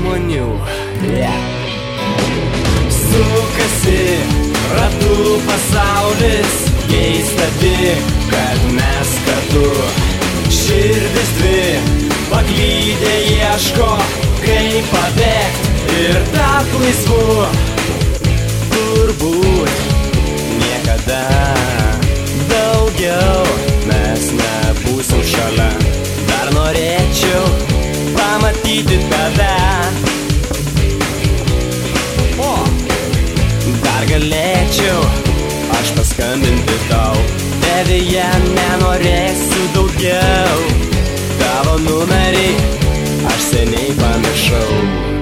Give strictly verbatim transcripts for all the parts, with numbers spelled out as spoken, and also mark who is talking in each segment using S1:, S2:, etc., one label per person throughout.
S1: žmonių. Yeah. Sukasi ratų pasaulis, keista tik, kad mes kartu. Širdis dvi paklydę ieško, kaip pabėgt ir tapt laisvu. Turbūt niekada daugiau mes nebūsim šalia. Dar norėčiau pamatyti tave. O, dar galėčiau aš paskambinti tau. Devyje nenorėsiu daugiau. Tavo numerį aš seniai pamiršau.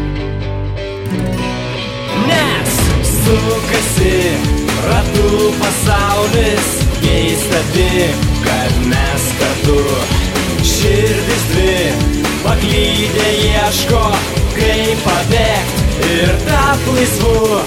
S1: Nes sukasi ratų pasaulis, keista tik, kad mes kartu. Širdis dvi paklydę ieško, kaip pabėgt ir tapt laisvu.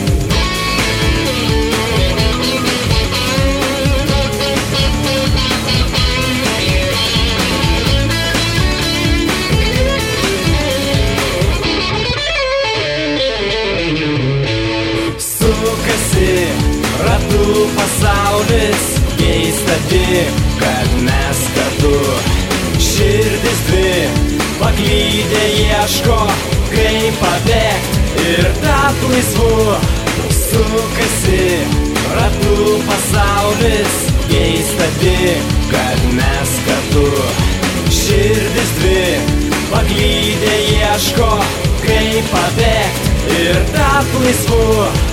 S1: Sukasi ratų pasaulis, keista tik, kad mes kartu. Širdis dvi paklydę ieško, kaip pabėgt ir tapt laisvu. Sukasi ratų pasaulis, keista tik, kad mes kartu. Širdis dvi paklydę ieško, kaip pabėgt ir tapt laisvu.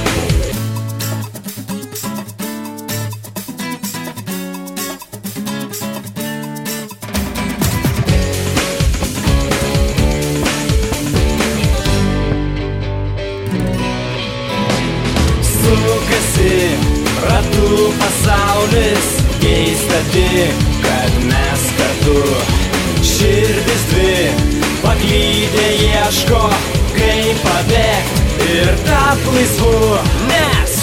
S1: Sukasi ratų pasaulis, keista tik, kad mes kartu. Širdis dvi paklydę ieško, kaip pabėgt ir tapt laisvu. Nes